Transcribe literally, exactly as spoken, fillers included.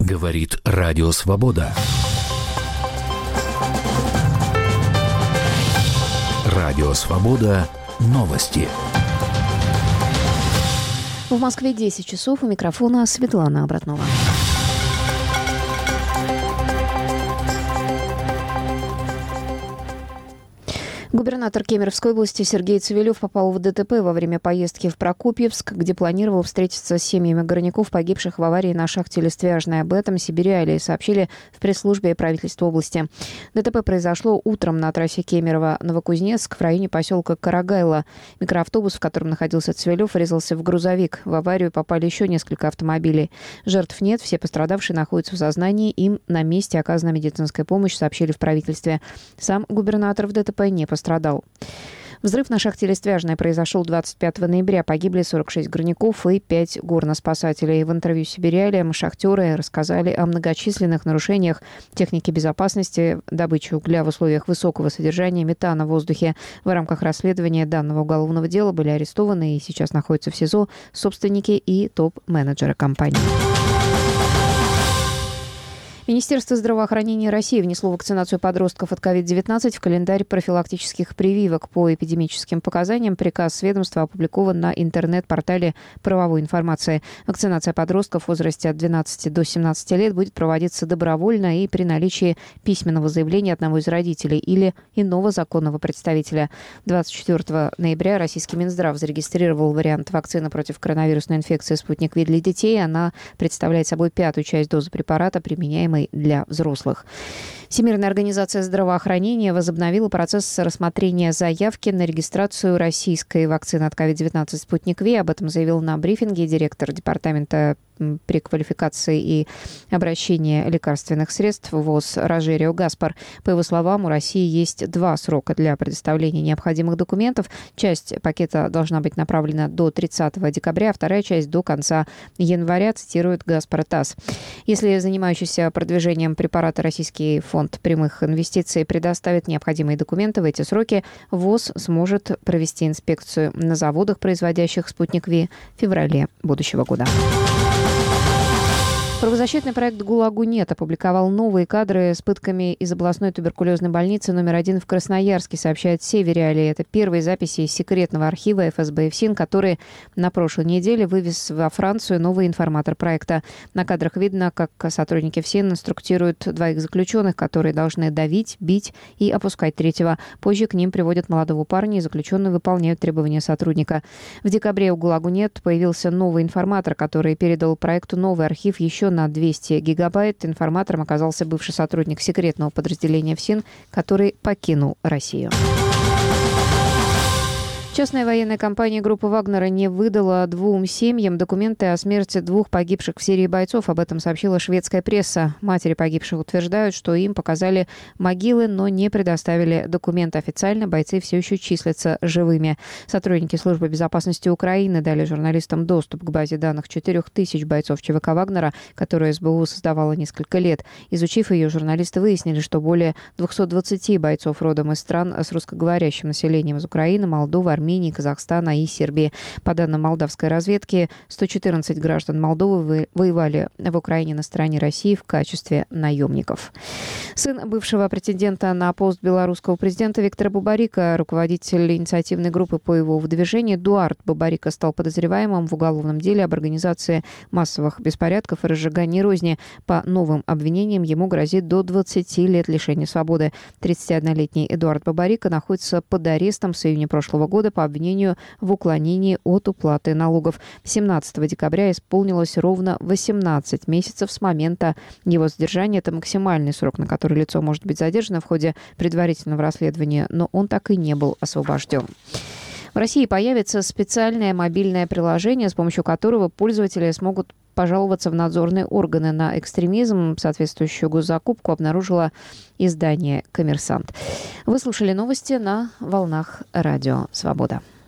Говорит Радио Свобода. Радио Свобода. Новости. В Москве десять часов. У микрофона Светлана Обратнова. Губернатор Кемеровской области Сергей Цивилев попал в ДТП во время поездки в Прокопьевск, где планировал встретиться с семьями горняков, погибших в аварии на шахте Листвяжной. Об этом Сибириалии сообщили в пресс-службе правительства области. ДТП произошло утром на трассе Кемерово-Новокузнецк в районе поселка Карагайло. Микроавтобус, в котором находился Цивилев, врезался в грузовик. В аварию попали еще несколько автомобилей. Жертв нет, все пострадавшие находятся в сознании. Им на месте оказана медицинская помощь, сообщили в правительстве. Сам губернатор в ДТП не пострадал. Пострадал. Взрыв на шахте Листвяжной произошел двадцать пятого ноября. Погибли сорок шесть горняков и пять горноспасателей. В интервью Сибириалиям шахтеры рассказали о многочисленных нарушениях техники безопасности, добычи угля в условиях высокого содержания метана в воздухе. В рамках расследования данного уголовного дела были арестованы и сейчас находятся в СИЗО собственники и топ-менеджеры компании. Министерство здравоохранения России внесло вакцинацию подростков от ковид девятнадцать в календарь профилактических прививок. По эпидемическим показаниям приказ ведомства опубликован на интернет-портале правовой информации. Вакцинация подростков в возрасте от двенадцати до семнадцати лет будет проводиться добровольно и при наличии письменного заявления одного из родителей или иного законного представителя. двадцать четвёртого ноября российский Минздрав зарегистрировал вариант вакцины против коронавирусной инфекции «Спутник Ви» для детей. Она представляет собой пятую часть дозы препарата, применяемой для взрослых. Всемирная организация здравоохранения возобновила процесс рассмотрения заявки на регистрацию российской вакцины от ковид девятнадцать «Спутник Ви». Об этом заявил на брифинге директор департамента преквалификации и обращения лекарственных средств ВОЗ Рожерио Гаспар. По его словам, у России есть два срока для предоставления необходимых документов. Часть пакета должна быть направлена до тридцатого декабря, а вторая часть до конца января, цитирует Гаспар ТАСС. Если занимающийся продвижением препарата Российский фонд прямых инвестиций предоставит необходимые документы в эти сроки, ВОЗ сможет провести инспекцию на заводах, производящих «Спутник Ви» в феврале будущего года. Правозащитный проект «ГУЛАГу нет» опубликовал новые кадры с пытками из областной туберкулезной больницы номер один в Красноярске, сообщает Севериалия. Это первые записи из секретного архива эф эс бэ и ФСИН, который на прошлой неделе вывез во Францию новый информатор проекта. На кадрах видно, как сотрудники ФСИН инструктируют двоих заключенных, которые должны давить, бить и опускать третьего. Позже к ним приводят молодого парня, и заключенные выполняют требования сотрудника. В декабре у «ГУЛАГу нет» появился новый информатор, который передал проекту новый архив еще на двести гигабайт. Информатором оказался бывший сотрудник секретного подразделения ФСИН, который покинул Россию. Частная военная компания группы Вагнера не выдала двум семьям документы о смерти двух погибших в Сирии бойцов. Об этом сообщила шведская пресса. Матери погибших утверждают, что им показали могилы, но не предоставили документы. Официально бойцы все еще числятся живыми. Сотрудники службы безопасности Украины дали журналистам доступ к базе данных четырех тысяч бойцов ЧВК Вагнера, которую эс бэ у создавала несколько лет. Изучив ее, журналисты выяснили, что более двухсот двадцати бойцов родом из стран с русскоговорящим населением из Украины, Молдовы, Армении, Армении, Казахстана и Сербии. По данным молдавской разведки, сто четырнадцать граждан Молдовы воевали в Украине на стороне России в качестве наемников. Сын бывшего претендента на пост белорусского президента Виктора Бабарико, руководитель инициативной группы по его выдвижению Эдуард Бабарико, стал подозреваемым в уголовном деле об организации массовых беспорядков и разжигании розни. По новым обвинениям ему грозит до двадцати лет лишения свободы. тридцатиоднолетний Эдуард Бабарико находится под арестом с июня прошлого года по обвинению в уклонении от уплаты налогов. семнадцатого декабря исполнилось ровно восемнадцать месяцев с момента его задержания. Это максимальный срок, на который лицо может быть задержано в ходе предварительного расследования, но он так и не был освобожден. В России появится специальное мобильное приложение, с помощью которого пользователи смогут пожаловаться в надзорные органы на экстремизм. Соответствующую госзакупку обнаружило издание «Коммерсант». Вы слушали новости на волнах Радио Свобода.